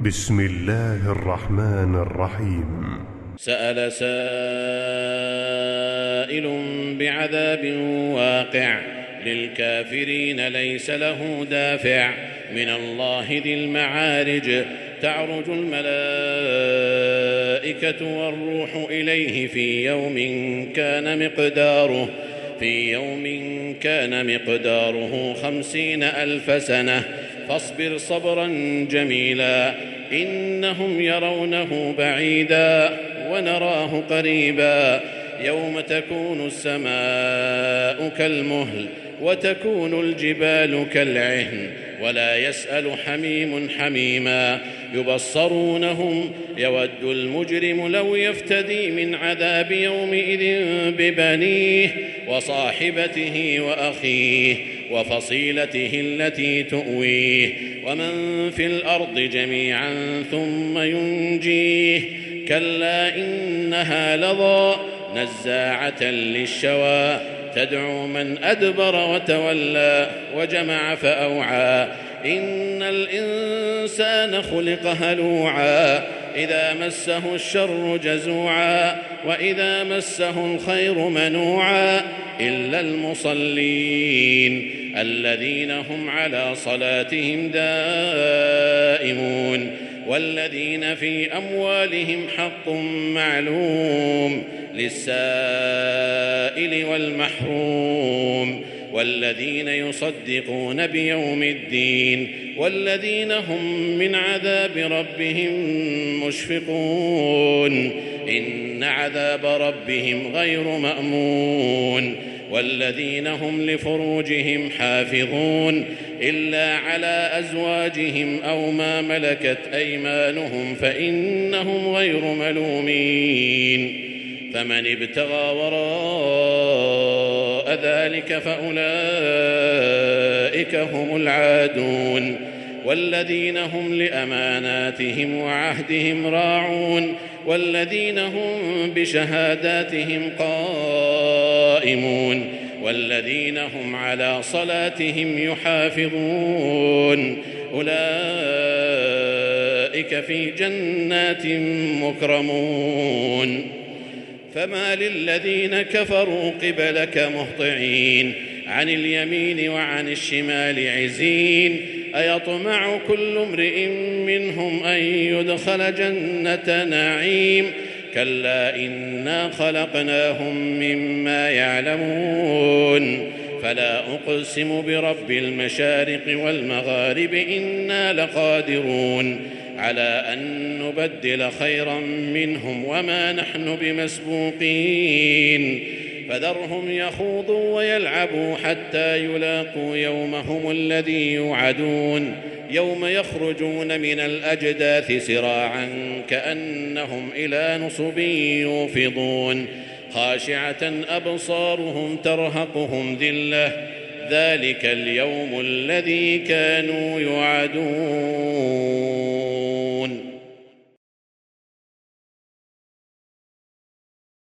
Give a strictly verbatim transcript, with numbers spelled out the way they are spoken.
بسم الله الرحمن الرحيم. سأل سائل بعذاب واقع للكافرين ليس له دافع من الله ذي المعارج تعرج الملائكة والروح إليه في يوم كان مقداره في يوم كان مقداره خمسين ألف سنة فاصبر صبرا جميلا إنهم يرونه بعيدا ونراه قريبا يوم تكون السماء كالمهل وتكون الجبال كالعهن ولا يسأل حميم حميما يبصرونهم يود المجرم لو يفتدي من عذاب يومئذ ببنيه وصاحبته وأخيه وفصيلته التي تؤويه ومن في الأرض جميعا ثم ينجيه كلا إنها لظى نزاعة للشوى تدعو من أدبر وتولى وجمع فأوعى إن الإنسان خلق هلوعا إذا مسه الشر جزوعا وإذا مسه الخير منوعا إلا المصلين الذين هم على صلاتهم دائمون والذين في أموالهم حق معلوم للسائل والمحروم والذين يصدقون بيوم الدين والذين هم من عذاب ربهم مشفقون إن عذاب ربهم غير مأمون والذين هم لفروجهم حافظون إلا على أزواجهم أو ما ملكت أيمانهم فإنهم غير ملومين فمن ابتغى وراء ذلك فأولئك هم العادون والذين هم لأماناتهم وعهدهم راعون والذين هم بشهاداتهم قائمون والذين هم على صلاتهم يحافظون أولئك في جنات مكرمون فما للذين كفروا قبلك مهطعين عن اليمين وعن الشمال عزين أيطمع كل امرئ منهم أن يدخل جنة نعيم كلا إنا خلقناهم مما يعلمون فلا أقسم برب المشارق والمغارب إنا لقادرون على أن نبدل خيرا منهم وما نحن بمسبوقين فذرهم يخوضوا ويلعبوا حتى يلاقوا يومهم الذي يوعدون يوم يخرجون من الأجداث سراعا كأنهم إلى نصب يوفضون خاشعة أبصارهم ترهقهم ذلة ذلك اليوم الذي كانوا يوعدون.